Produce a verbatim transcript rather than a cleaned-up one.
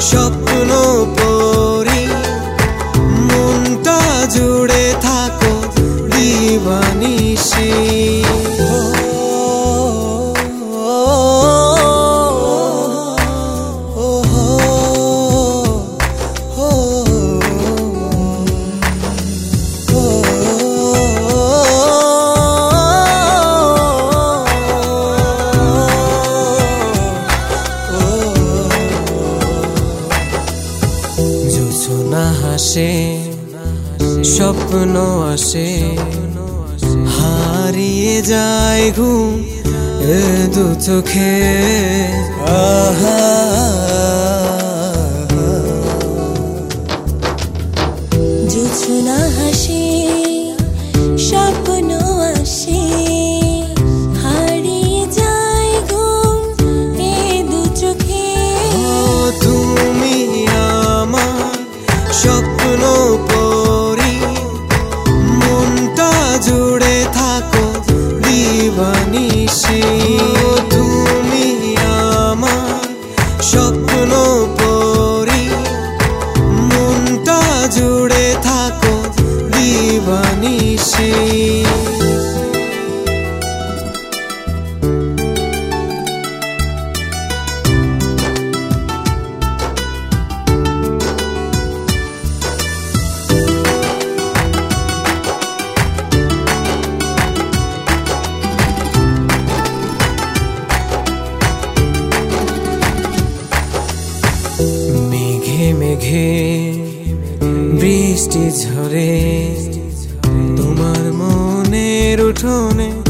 স্বপ্ন পরি মনটা জুড়ে থাকো দিবানিশি। জোছনা হাসে স্বপ্ন আসে হারিয়ে যায় ঘুম এ দু চোখে। আহা জোছনা হাসে স্বপ্ন আসে হারিয়ে যায় ঘুম এ দু চোখে। তুমি আমার স্বপ্ন পরি মনটা জুড়ে থাকো দিবানিশি। তুমি আমার স্বপ্ন পরি মনটা জুড়ে থাকো দিবানিশি। মেঘে মেঘে বৃষ্টি ঝরে তোমার মনের উঠোনে